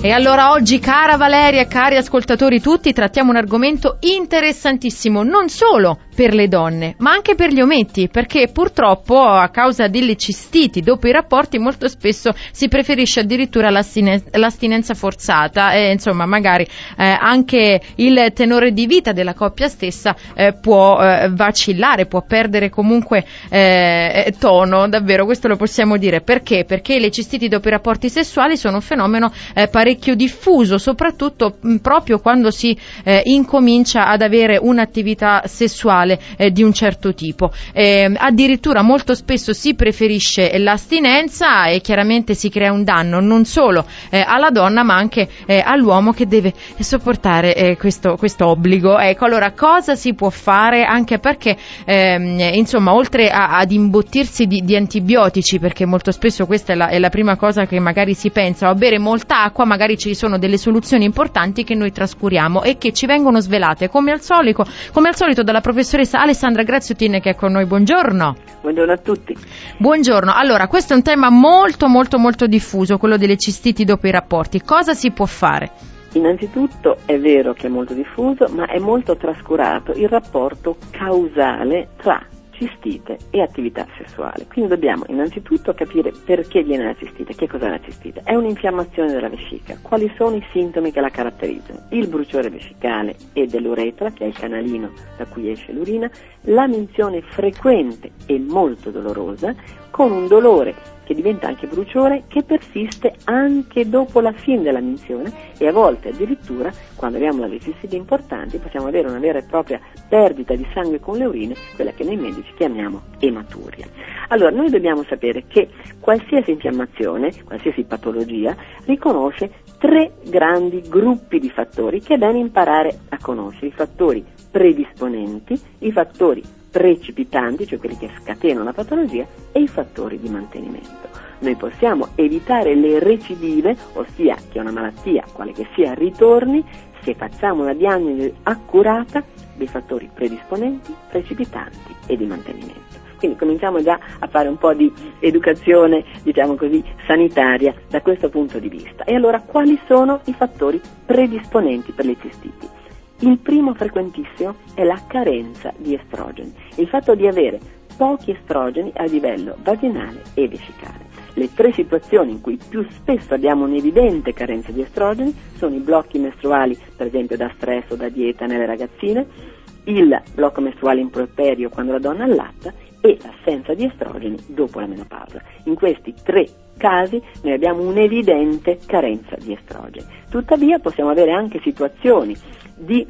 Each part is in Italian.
E allora oggi, cara Valeria e cari ascoltatori tutti, trattiamo un argomento interessantissimo, non solo per le donne, ma anche per gli ometti, perché purtroppo a causa delle cistiti dopo i rapporti molto spesso si preferisce addirittura l'astinenza forzata e insomma magari anche il tenore di vita della coppia stessa può vacillare, può perdere comunque tono, davvero, questo lo possiamo dire. Perché? Perché le cistiti dopo i rapporti sessuali sono un fenomeno parecchio diffuso, soprattutto proprio quando si incomincia ad avere un'attività sessuale di un certo tipo. Addirittura molto spesso si preferisce l'astinenza e chiaramente si crea un danno non solo alla donna ma anche all'uomo che deve sopportare questo obbligo. Ecco, allora cosa si può fare, anche perché insomma oltre ad imbottirsi di antibiotici, perché molto spesso questa è la prima cosa che magari si pensa, a bere molta acqua, magari ci sono delle soluzioni importanti che noi trascuriamo e che ci vengono svelate come al solito dalla professoressa Alessandra Graziotin, che è con noi. Buongiorno. Buongiorno a tutti. Buongiorno. Allora, questo è un tema molto molto molto diffuso, quello delle cistiti dopo i rapporti. Cosa si può fare? Innanzitutto è vero che è molto diffuso, ma è molto trascurato il rapporto causale tra cistite e attività sessuale. Quindi dobbiamo innanzitutto capire perché viene la cistite, che cos'è la cistite. È un'infiammazione della vescica. Quali sono i sintomi che la caratterizzano? Il bruciore vescicale e dell'uretra, che è il canalino da cui esce l'urina, la minzione frequente e molto dolorosa, con un dolore che diventa anche bruciore, che persiste anche dopo la fine della minzione, e a volte addirittura, quando abbiamo delle cistite importanti, possiamo avere una vera e propria perdita di sangue con le urine, quella che noi medici chiamiamo ematuria. Allora, noi dobbiamo sapere che qualsiasi infiammazione, qualsiasi patologia, riconosce 3 grandi gruppi di fattori che è bene imparare a conoscere: i fattori predisponenti, i fattori precipitanti, cioè quelli che scatenano la patologia, e i fattori di mantenimento. Noi possiamo evitare le recidive, ossia che una malattia, quale che sia, ritorni, se facciamo una diagnosi accurata dei fattori predisponenti, precipitanti e di mantenimento. Quindi cominciamo già a fare un po' di educazione, diciamo così, sanitaria da questo punto di vista. E allora, quali sono i fattori predisponenti per le cistiti? Il primo frequentissimo è la carenza di estrogeni, il fatto di avere pochi estrogeni a livello vaginale e vescicale. Le 3 situazioni in cui più spesso abbiamo un'evidente carenza di estrogeni sono i blocchi mestruali, per esempio da stress o da dieta nelle ragazzine, il blocco mestruale in puerperio quando la donna allatta e l'assenza di estrogeni dopo la menopausa. In questi 3 casi noi abbiamo un'evidente carenza di estrogeni. Tuttavia possiamo avere anche situazioni di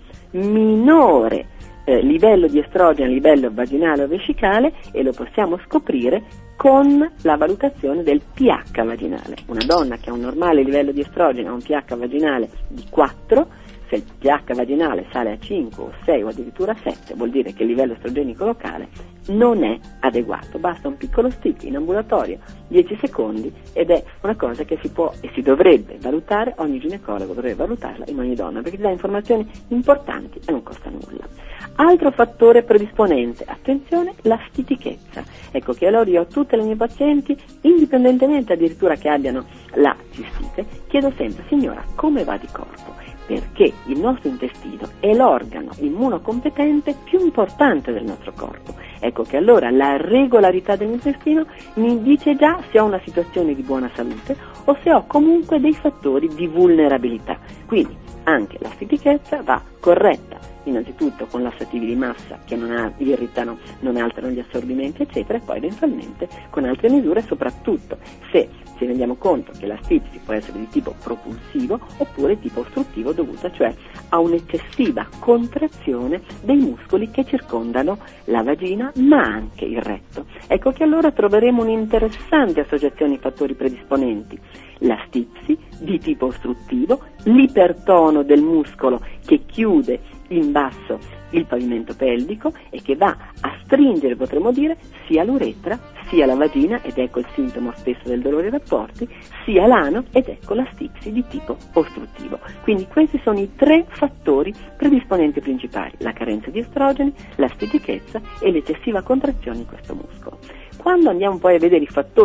minore livello di estrogeno a livello vaginale o vescicale, e lo possiamo scoprire con la valutazione del pH vaginale. Una donna che ha un normale livello di estrogeno ha un pH vaginale di 4, se il pH vaginale sale a 5 o 6 o addirittura 7, vuol dire che il livello estrogenico locale non è adeguato. Basta un piccolo stick in ambulatorio, 10 secondi, ed è una cosa che si può e si dovrebbe valutare, ogni ginecologo dovrebbe valutarla in ogni donna, perché ti dà informazioni importanti e non costa nulla. Altro fattore predisponente, attenzione, la stitichezza. Ecco che allora io a tutte le mie pazienti, indipendentemente addirittura che abbiano la cistite, chiedo sempre: signora, come va di corpo? Perché il nostro intestino è l'organo immunocompetente più importante del nostro corpo. Ecco che allora la regolarità dell'intestino mi dice già se ho una situazione di buona salute o se ho comunque dei fattori di vulnerabilità. Quindi anche la stitichezza va corretta innanzitutto con lassativi di massa che non irritano, non alterano gli assorbimenti, eccetera, e poi eventualmente con altre misure, soprattutto se ci rendiamo conto che la stipsi può essere di tipo propulsivo oppure tipo ostruttivo, dovuta cioè a un'eccessiva contrazione dei muscoli che circondano la vagina ma anche il retto. Ecco che allora troveremo un'interessante associazione di fattori predisponenti: la stipsi di tipo ostruttivo, l'ipertono del muscolo che chiude in basso il pavimento pelvico e che va a stringere, potremmo dire, sia l'uretra sia la vagina, ed ecco il sintomo spesso del dolore ai rapporti, sia l'ano, ed ecco la stipsi di tipo ostruttivo. Quindi questi sono i 3 fattori predisponenti principali: la carenza di estrogeni, la stitichezza e l'eccessiva contrazione in questo muscolo. Quando andiamo poi a vedere i fattori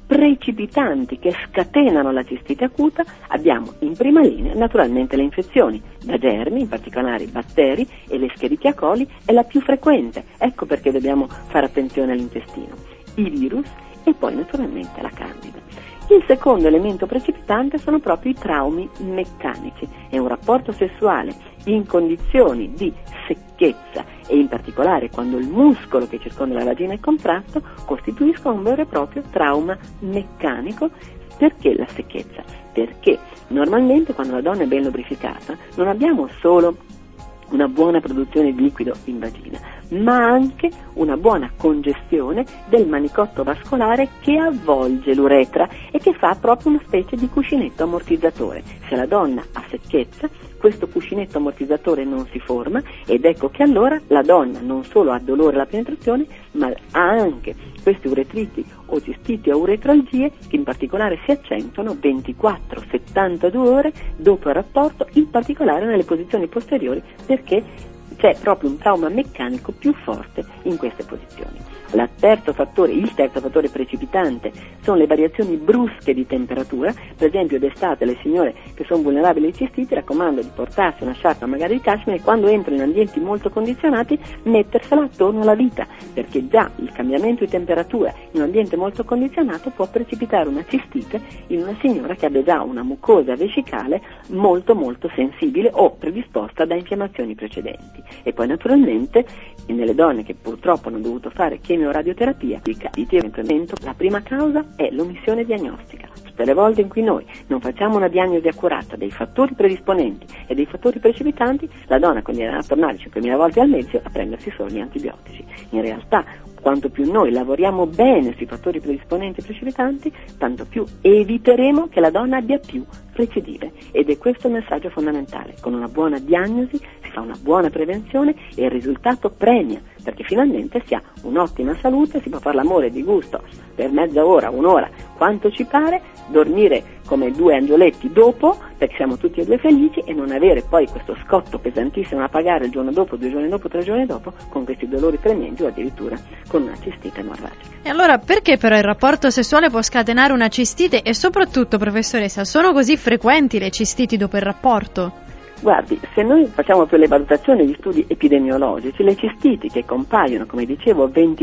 precipitanti che scatenano la cistite acuta, abbiamo in prima linea naturalmente le infezioni da germi, in particolare i batteri, e l'Escherichia coli è la più frequente, ecco perché dobbiamo fare attenzione all'intestino, i virus e poi naturalmente la candida. Il secondo elemento precipitante sono proprio i traumi meccanici, è un rapporto sessuale in condizioni di secchezza e in particolare quando il muscolo che circonda la vagina è contratto costituiscono un vero e proprio trauma meccanico. Perché la secchezza? Perché normalmente quando la donna è ben lubrificata non abbiamo solo una buona produzione di liquido in vagina, ma anche una buona congestione del manicotto vascolare che avvolge l'uretra e che fa proprio una specie di cuscinetto ammortizzatore. Se la donna ha secchezza, questo cuscinetto ammortizzatore non si forma ed ecco che allora la donna non solo ha dolore alla penetrazione, ma ha anche queste uretriti o cistiti o uretralgie che in particolare si accentuano 24-72 ore dopo il rapporto, in particolare nelle posizioni posteriori, perché c'è proprio un trauma meccanico più forte in queste posizioni. Il terzo fattore precipitante sono le variazioni brusche di temperatura. Per esempio d'estate le signore che sono vulnerabili ai cistiti raccomando di portarsi una sciarpa magari di cashmere e quando entrano in ambienti molto condizionati mettersela attorno alla vita, perché già il cambiamento di temperatura in un ambiente molto condizionato può precipitare una cistite in una signora che abbia già una mucosa vescicale molto molto sensibile o predisposta da infiammazioni precedenti. E poi naturalmente nelle donne che purtroppo hanno dovuto fare chemioradioterapia, la prima causa è l'omissione diagnostica. Tutte le volte in cui noi non facciamo una diagnosi accurata dei fattori predisponenti e dei fattori precipitanti, la donna quindi viene a tornare 5.000 volte al mese a prendersi solo gli antibiotici. In realtà, quanto più noi lavoriamo bene sui fattori predisponenti e precipitanti, tanto più eviteremo che la donna abbia più recidive. Ed è questo il messaggio fondamentale. Con una buona diagnosi si fa una buona prevenzione e il risultato premia, perché finalmente si ha un'ottima salute, si può fare l'amore di gusto per mezz'ora, un'ora, quanto ci pare, dormire come due angioletti dopo, perché siamo tutti e due felici, e non avere poi questo scotto pesantissimo da pagare il giorno dopo, 2 giorni dopo, 3 giorni dopo, con questi dolori tremendi o addirittura con una cistite emorragica. E allora perché però il rapporto sessuale può scatenare una cistite e soprattutto, professoressa, sono così frequenti le cistiti dopo il rapporto? Guardi, se noi facciamo per le valutazioni di studi epidemiologici, le cistiti che compaiono, come dicevo,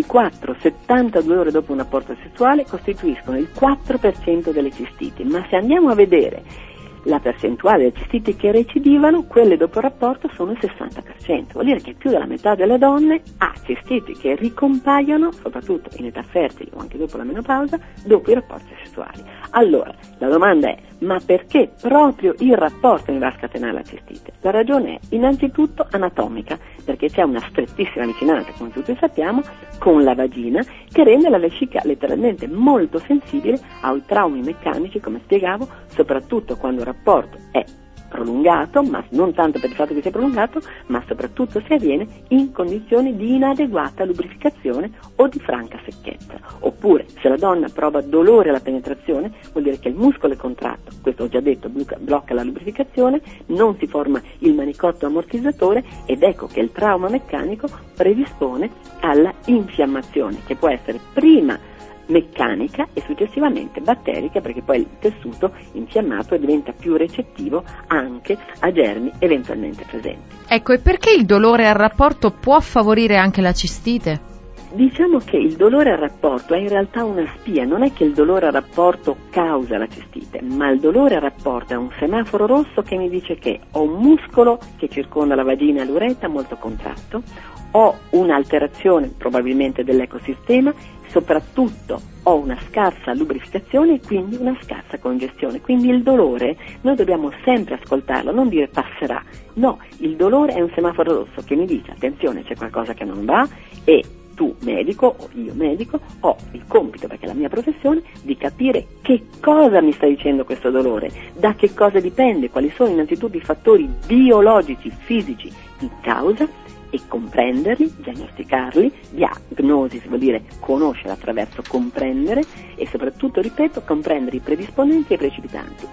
24-72 ore dopo un rapporto sessuale costituiscono il 4% delle cistiti, ma se andiamo a vedere la percentuale delle cistiti che recidivano, quelle dopo il rapporto sono il 60%, vuol dire che più della metà delle donne ha cistiti che ricompaiono, soprattutto in età fertili o anche dopo la menopausa, dopo i rapporti sessuali. Allora, la domanda è, ma perché proprio il rapporto mi va a scatenare la cistite? La ragione è innanzitutto anatomica, perché c'è una strettissima vicinanza, come tutti sappiamo, con la vagina, che rende la vescica letteralmente molto sensibile ai traumi meccanici, come spiegavo, soprattutto quando il rapporto è prolungato, ma non tanto per il fatto che sia prolungato, ma soprattutto se avviene in condizioni di inadeguata lubrificazione o di franca secchezza. Oppure, se la donna prova dolore alla penetrazione, vuol dire che il muscolo è contratto, questo ho già detto, blocca la lubrificazione, non si forma il manicotto ammortizzatore ed ecco che il trauma meccanico predispone alla infiammazione, che può essere prima meccanica e successivamente batterica, perché poi il tessuto infiammato diventa più recettivo anche a germi eventualmente presenti. Ecco, e perché il dolore al rapporto può favorire anche la cistite? Diciamo che il dolore al rapporto è in realtà una spia, non è che il dolore al rapporto causa la cistite, ma il dolore al rapporto è un semaforo rosso che mi dice che ho un muscolo che circonda la vagina e l'uretra molto contratto, ho un'alterazione probabilmente dell'ecosistema, soprattutto ho una scarsa lubrificazione e quindi una scarsa congestione. Quindi il dolore noi dobbiamo sempre ascoltarlo, non dire passerà. No, il dolore è un semaforo rosso che mi dice attenzione, c'è qualcosa che non va e tu medico o io medico ho il compito, perché è la mia professione, di capire che cosa mi sta dicendo questo dolore, da che cosa dipende, quali sono innanzitutto i fattori biologici, fisici in causa e comprenderli, diagnosticarli. Diagnosi vuol dire conoscere attraverso comprendere e soprattutto, ripeto, comprendere i predisponenti e i precipitanti.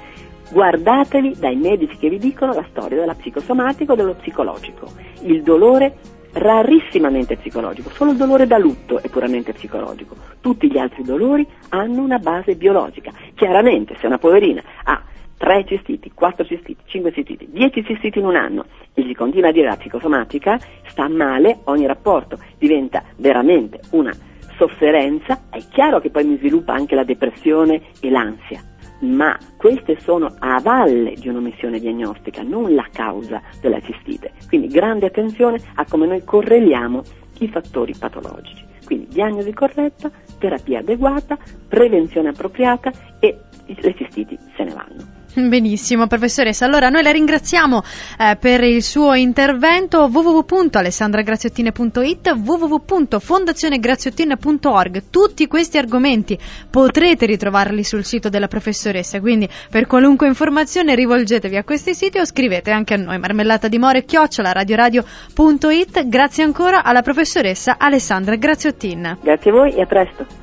Guardatevi dai medici che vi dicono la storia della psicosomatico e dello psicologico. Il dolore rarissimamente psicologico, solo il dolore da lutto è puramente psicologico, tutti gli altri dolori hanno una base biologica. Chiaramente se una poverina ha 3 cistiti, 4 cistiti, 5 cistiti, 10 cistiti in un anno e gli continua a dire la psicosomatica, sta male, ogni rapporto diventa veramente una sofferenza, è chiaro che poi mi sviluppa anche la depressione e l'ansia, ma queste sono a valle di un'omissione diagnostica, non la causa della cistite. Quindi grande attenzione a come noi correliamo i fattori patologici. Quindi diagnosi corretta, terapia adeguata, prevenzione appropriata e le cistiti se ne vanno. Benissimo, professoressa. Allora noi la ringraziamo per il suo intervento. www.alessandragraziotin.it, www.fondazionegraziotin.org. Tutti questi argomenti potrete ritrovarli sul sito della professoressa, quindi per qualunque informazione rivolgetevi a questi siti o scrivete anche a noi, marmellatadimore@radioradio.it. Grazie ancora alla professoressa Alessandra Graziottin. Grazie a voi e a presto.